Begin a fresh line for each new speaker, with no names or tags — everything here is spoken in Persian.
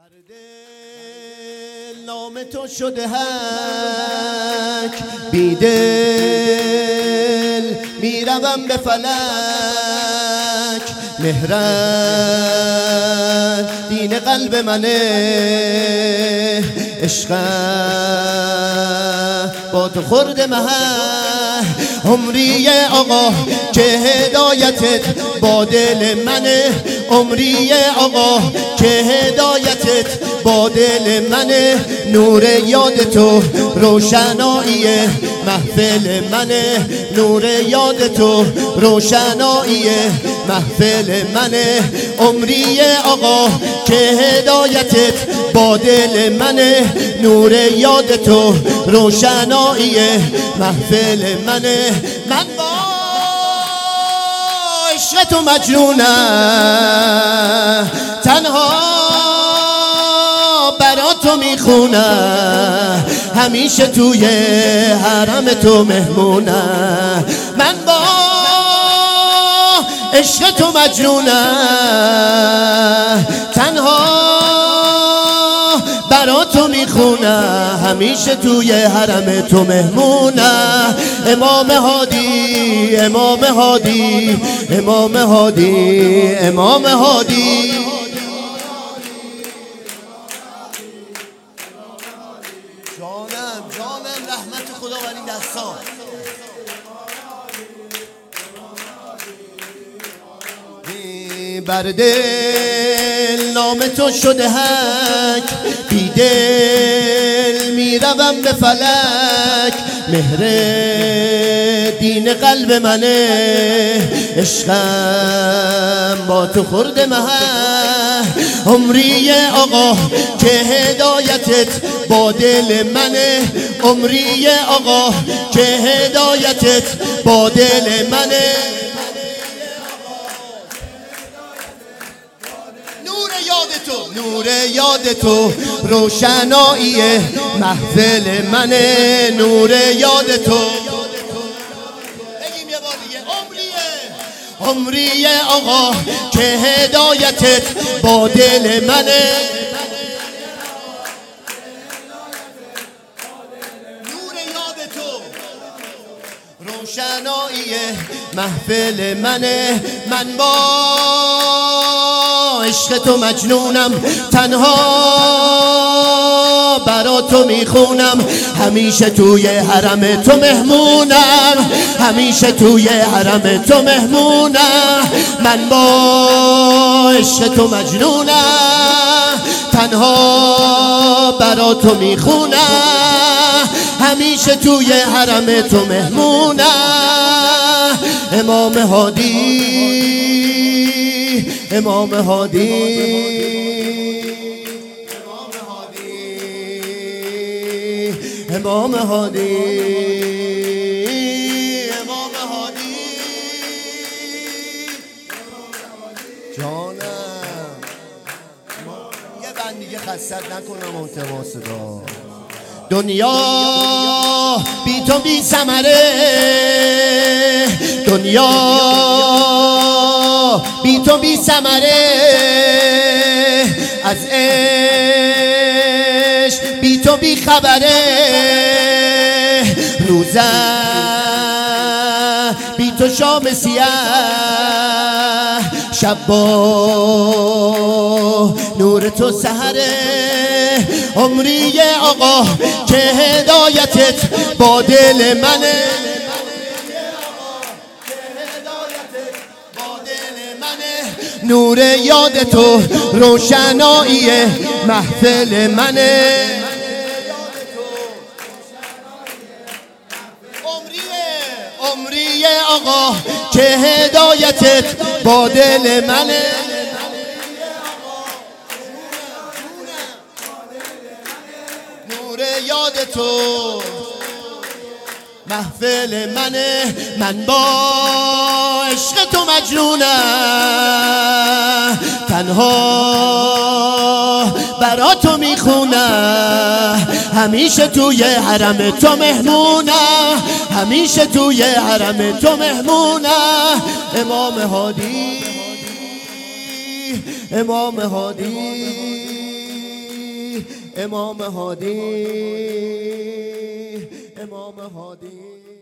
دل نام تو شده هک بیدل میروم به فلک مهرن دین قلب منه عشقم با تو خورد مه عمری آقا که هدایتت با دل منه عمری آقا که هدایتت با دل منه نور یاد تو روشنایی محفل منه نور یاد تو روشنایی محفل منه عمری آقا که هدایتت با دل منه نور یاد تو روشنایی محفل منه من با عشق تو مجنونم تنها برا تو میخونم همیشه توی حرم تو مهمونم من با عشق تو مجنونم تنها برا تو میخونم همیشه توی حرم تو مهمونم امام هادی امام هادی امام هادی امام هادی جانم رحمت خدا بر این دستان بر دل نام تو شده هک بیدل میروم به فلک مهر دین قلب منه عشقم با تو خورد مه عمری آقا که هدایتت با دل منه عمری آقا که هدایتت با دل منه نور یاد تو روشنایی محفل منه نور یاد تو بگیم یه بار دیگه عمری آقا که هدایتت با دل منه نور یاد تو روشنایی محفل منه من با عشق تو مجنونم تنها برا تو میخونم همیشه توی حرم تو مهمونم همیشه توی حرم تو مهمونم من با عشق تو مجنونم تنها برا تو میخونم همیشه توی حرم تو مهمونم امام هادی امام هادی امام هادی امام هادی جانم یه بند دیگه خستت نکنم انتما صدا دنیا بی تو بی ثمره دنیا بی تو بی ثمره از عشق بی تو بی خبره روزم بی تو شام سیاه شب با نور تو سحره عمری آقا که هدایتت با دل منه نور یاد تو روشنایی محفل منه عمری آقا که هدایتت با دل منه نور یاد تو محفل منه من با عشق تو مجنونم تنها برا تو میخونم همیشه توی حرم تو مهمونم همیشه توی حرم تو مهمونم امام هادی امام هادی امام هادی امام هادی